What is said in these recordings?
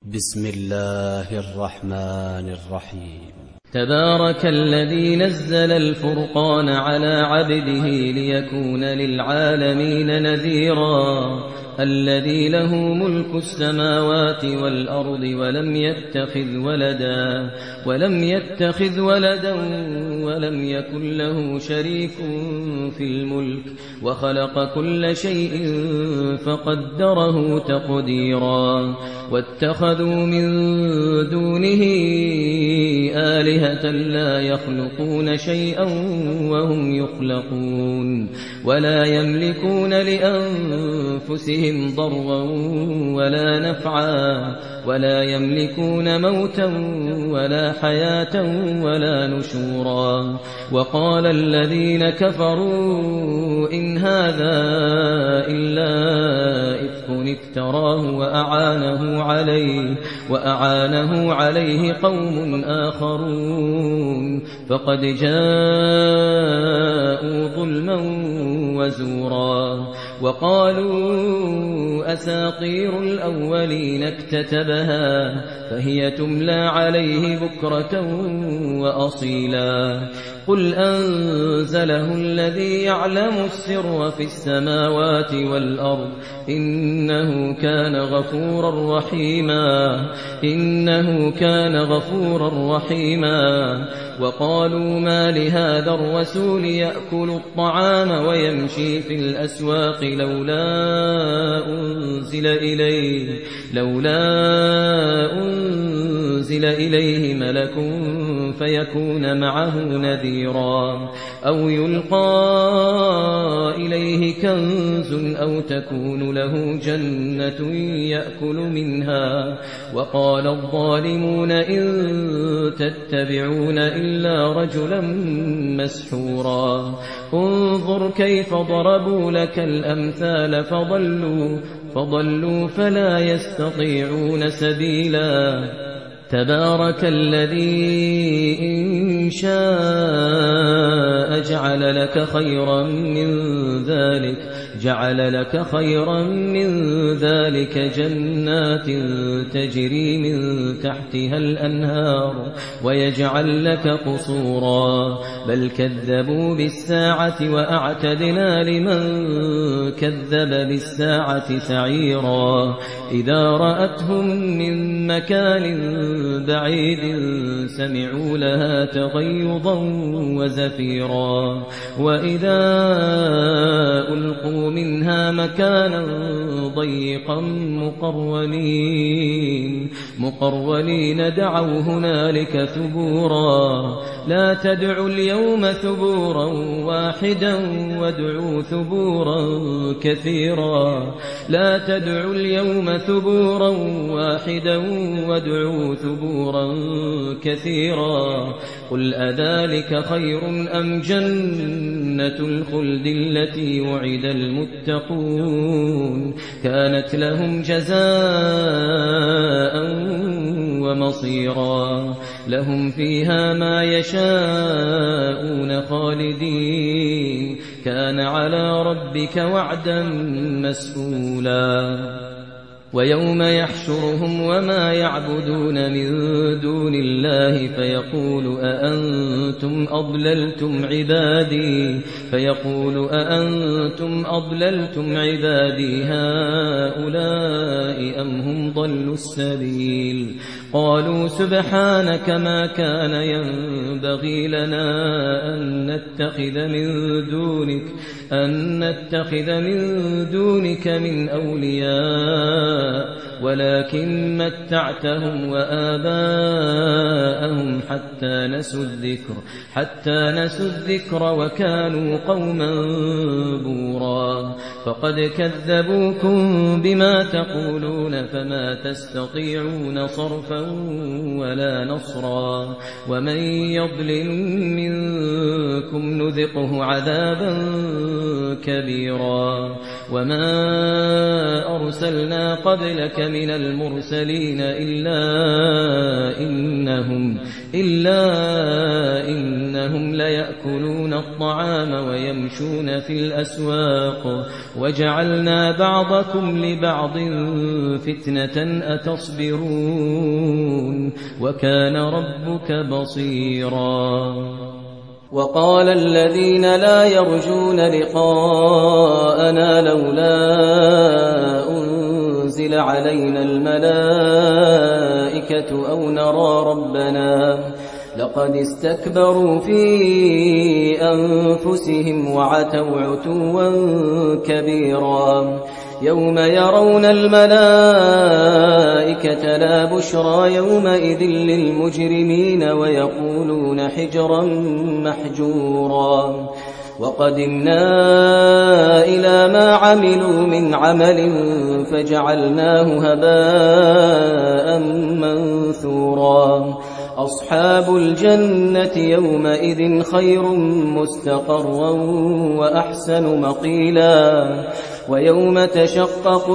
بسم الله الرحمن الرحيم. تبارك الذي نزل الفرقان على عبده ليكون للعالمين نذيرا الذي له ملك السماوات والأرض ولم يتخذ ولدا ولم يكن له شريك في الملك وخلق كل شيء فقدره تقديرا واتخذوا من دونه آلهة لا يخلقون شيئا وهم يخلقون ولا يملكون لأنفسهم ضرا ولا نفعا ولا يملكون موتا ولا حياة ولا نشورا وقال الذين كفروا إن هذا إلا إفك افتراه وأعانه عليه قوم آخرون فقد جاءوا ظلما وزورا وقالوا أساطير الأولين اكتتبها فهي تملى عليه بكرة وأصيلا قل أنزله الذي يعلم السر في السماوات والأرض إنه كان غفورا رحيما وقالوا ما لهذا الرسول يأكل الطعام ويمشي في الأسواق لولا أنزل إليه ملك فيكون معه نذيرا أو يلقى إليه كنز أو تكون له جنة يأكل منها وقال الظالمون إن تتبعون إلا رجلا مسحورا انظر كيف ضربوا لك الأمثال فضلوا فلا يستطيعون سبيلا تبارك الذي إن شاء جعل لك خيرا من ذلك جنات تجري من تحتها الأنهار ويجعل لك قصورا بل كذبوا بالساعة وأعتدنا لمن كذب بالساعة سعيرا إذا رأتهم من مكان بعيد سمعوا لها تغيظا وزفيرا وإذا ألقوا منها مكانا ضيقا مقرونين دعوا هنالك ثبورا لا تدعوا اليوم ثبورا واحدا وادعوا ثبورا كثيرا لا تدعوا اليوم ثبورا واحدا وادعوا ثبورا كثيرا قل أذلك خير أم جنة الخلد التي وعد المتقون كانت لهم جزاء ومصيرا لهم فيها ما يشاءون خالدين كان على ربك وعدا مسئولا ويوم يحشرهم وما يعبدون من دون الله فيقول أأنتم أضللتم عبادي هؤلاء أم هم ضلوا السبيل قالوا سبحانك ما كان ينبغي لنا أن نتخذ من دونك من أولياء ولكن متعتهم وآباءهم حتى نسوا الذكر وكانوا قوما بورا فقد كذبوكم بما تقولون فما تستطيعون صرفا ولا نصرا ومن يضلل منكم نذقه عذابا كبيرا وما أرسلنا قبلك من المرسلين إلا إنهم ليأكلون الطعام ويمشون في الأسواق وجعلنا بعضكم لبعض فتنة أتصبرون وكان ربك بصيرا وقال الذين لا يرجون لقاءنا لولا أنزل علينا الملائكة أو نرى ربنا لقد استكبروا في أنفسهم وعتوا عتوا كبيرا يوم يرون الملائكة لا بشرى يومئذ للمجرمين ويقولون حجرا محجورا وقدمنا إلى ما عملوا من عمل فجعلناه هباء منثورا أصحاب الجنة يومئذ خير مستقرا وأحسن مقيلا ويوم تشقق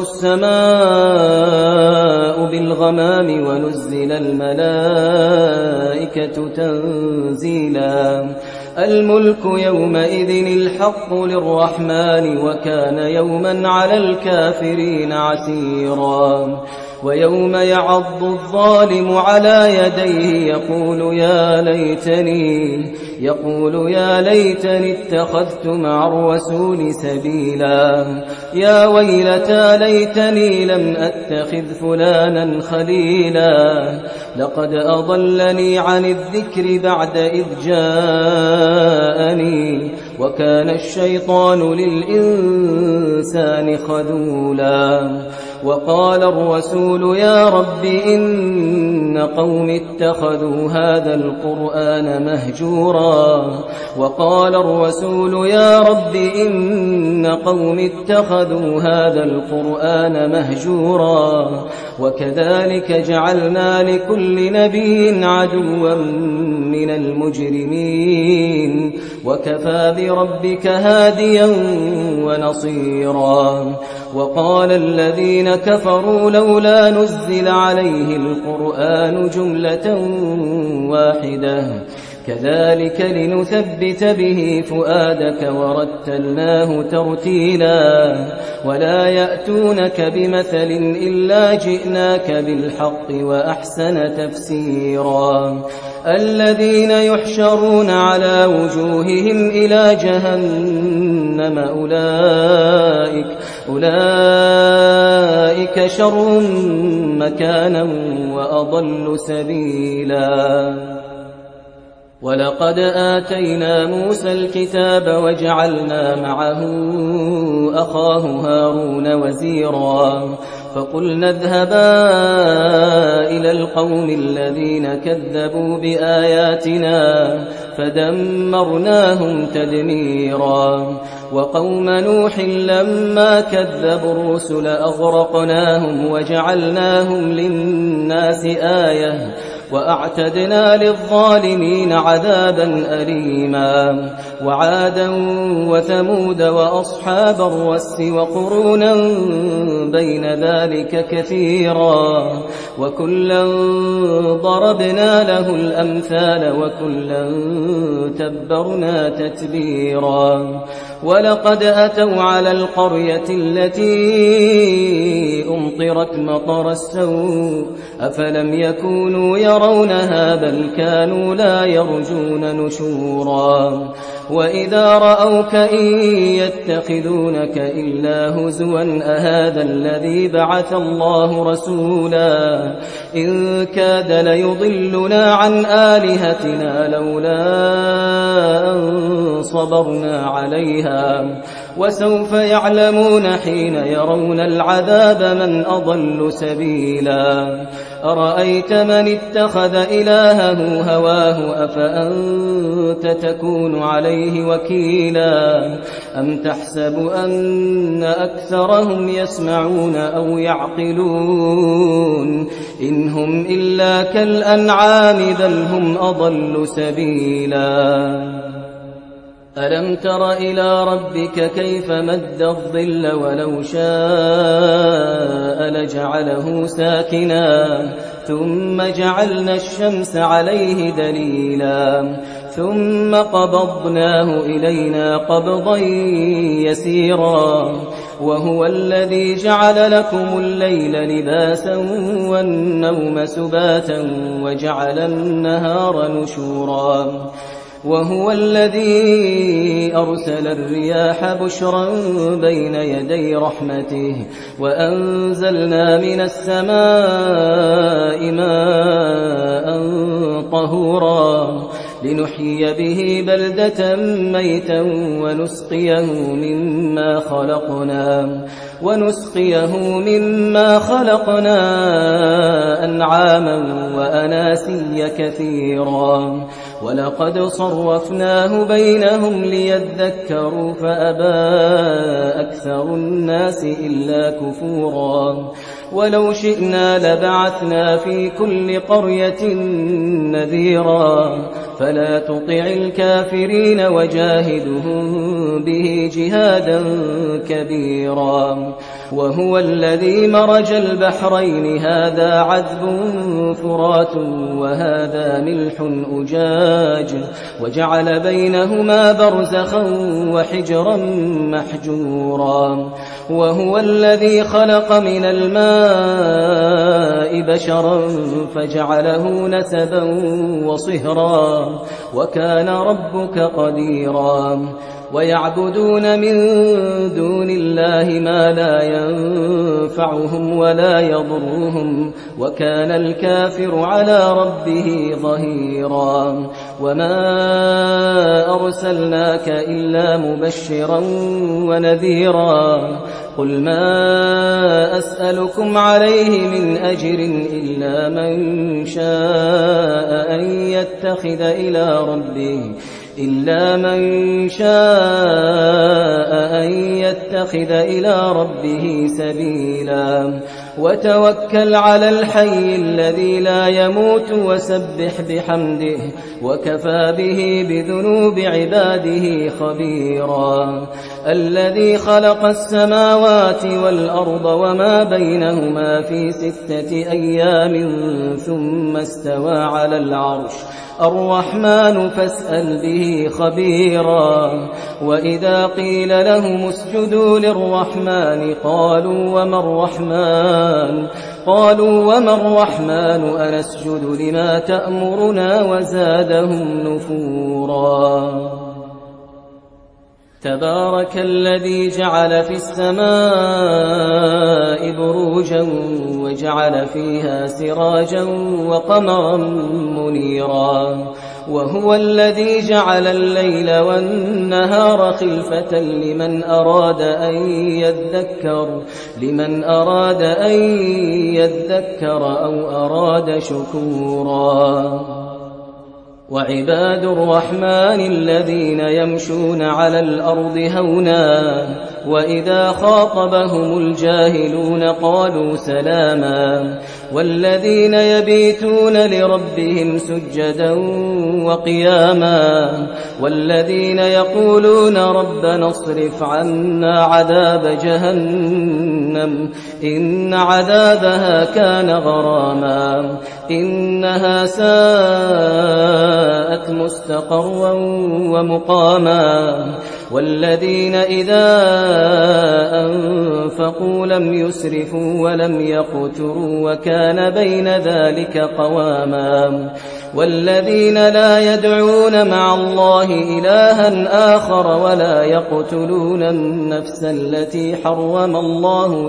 السماء بالغمام ونزل الملائكة تنزيلا الملك يومئذ الحق للرحمن وكان يوما على الكافرين عسيرا ويوم يعض الظالم على يديه يقول يا ليتني اتخذت مع الرسول سبيلا يا ويلتى ليتني لم أتخذ فلانا خليلا لقد أضلني عن الذكر بعد إذ جاءني وكان الشيطان للإنسان خذولا وقال الرسول يا رب إن قوم اتخذوا هذا القرآن مهجورا وقال الرسول يا رب إن قوم اتخذوا هذا القرآن مهجورا وكذلك جعلنا لكل نبي عدوا من المجرمين وكفى بربك هاديا ونصيرا وقال الذين كفروا لولا نزل عليه القرآن جملة واحدة كذلك لنثبت به فؤادك ورتلناه ترتيلا ولا يأتونك بمثل إلا جئناك بالحق وأحسن تفسيرا الذين يحشرون على وجوههم إلى جهنم أولئك شر مكانا وأضل سبيلا ولقد آتينا موسى الكتاب وجعلنا معه أخاه هارون وزيرا فقلنا اذهبا إلى القوم الذين كذبوا بآياتنا فدمرناهم تدميرا وقوم نوح لما كذبوا الرسل أغرقناهم وجعلناهم للناس آية وأعتدنا للظالمين عذابا أليما وعادا وثمود وأصحاب الرس وقرونا بين ذلك كثيرا وكلا ضربنا له الأمثال وكلا تبرنا تتبيرا ولقد أتوا على القرية التي أمطرت مطر السوء أفلم يكونوا يرونها بل كانوا لا يرجون نشورا وإذا رأوك إن يتخذونك إلا هزوا أهذا الذي بعث الله رسولا إن كاد ليضلنا عن آلهتنا لولا أن صبرنا عليها وسوف يعلمون حين يرون العذاب من أضل سبيلا أرأيت من اتخذ إلهه هواه أفأنت تكون عليه وكيلا أم تحسب أن أكثرهم يسمعون أو يعقلون إن هم إلا كالأنعام بل هم أضل سبيلا ألم تر إلى ربك كيف مد الظل ولو شاء لجعله ساكنا ثم جعلنا الشمس عليه دليلا ثم قبضناه إلينا قبضا يسيرا وهو الذي جعل لكم الليل لباسا والنوم سباتا وجعل النهار نشورا وهو الذي أرسل الرياح بشرا بين يدي رحمته وأنزلنا من السماء ماء طهورا لنحيي به بلدة ميتا ونسقيه مما خلقنا أنعاما وأناسيا كثيرا ولقد صرفناه بينهم ليذكروا فأبى أكثر الناس إلا كفورا ولو شئنا لبعثنا في كل قرية نذيرا فلا تطع الكافرين وجاهدهم به جهادا كبيرا وهو الذي مرج البحرين هذا عذب فرات وهذا ملح أجاج وجعل بينهما برزخا وحجرا محجورا وهو الذي خلق من الماء بشرا فجعله نسبا وصهرا وكان ربك قديرا ويعبدون من دون الله ما لا ينفعهم ولا يضرهم وكان الكافر على ربه ظهيرا وما أرسلناك إلا مبشرا ونذيرا قل ما أسألكم عليه من أجر إلا من شاء أن يتخذ إلى ربه سبيلا وتوكل على الحي الذي لا يموت وسبح بحمده وكفى به بذنوب عباده خبيرا الذي خلق السماوات والأرض وما بينهما في 6 أيام ثم استوى على العرش الرحمن فاسأل به خبيرا وإذا قيل لهم اسجدوا للرحمن قالوا وما الرحمن أنسجد لما تأمرنا وزادهم نفورا تبارك الذي جعل في السماء بروجا وجعل فيها سراجا وقمرا منيرا وهو الذي جعل الليل والنهار خلفة لمن أراد أن يذكر أو أراد شكورا وعباد الرحمن الذين يمشون على الأرض هونا وإذا خاطبهم الجاهلون قالوا سلاما والذين يبيتون لربهم سجدا وقياما والذين يقولون ربنا اصرف عنا عذاب جهنم إن عذابها كان غراما إنها ساءت مستقرا ومقاما والذين إذا أنفقوا لم يسرفوا ولم يقتروا وكان بين ذلك قواما والذين لا يدعون مع الله إلها آخر ولا يقتلون النفس التي حرم الله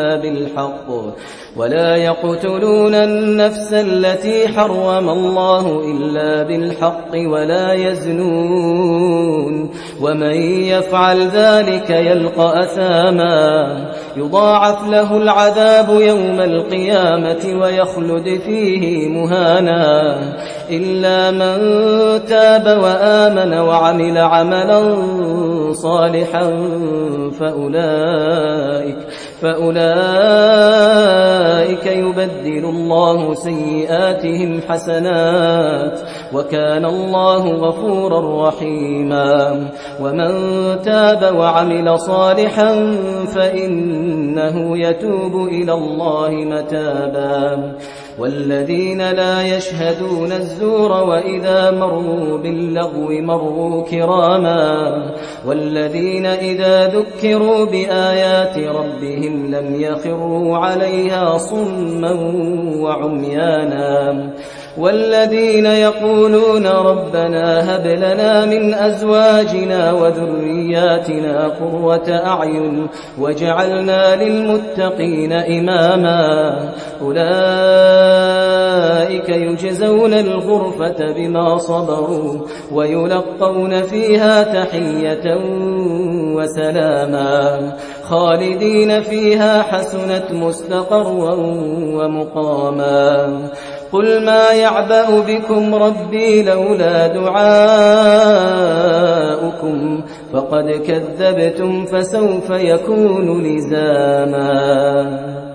إلا بالحق ولا يزنون ومن يفعل ذلك يلقى أثاما يضاعف له العذاب يوم القيامة ويخلد فيه مهانا إلا من تاب وآمن وعمل عملا صالحا فأولئك يبدل الله سيئاتهم حسنات وكان الله غفورا رحيما ومن تاب وعمل صالحا فإنه يتوب إلى الله متابا والذين لا يشهدون الزور وإذا مروا باللغو مروا كراما والذين إذا ذكروا بآيات ربهم لم يخروا عليها صما وعميانا والذين يقولون ربنا هب لنا من أزواجنا وذرياتنا قرة أعين واجعلنا للمتقين إماما أولئك يجزون الغرفة بما صبروا ويلقون فيها تحية وسلاما خالدين فيها حسنت مستقرا ومقاما قل ما يعبأ بكم ربي لولا دعاؤكم فقد كذبتم فسوف يكون لزاما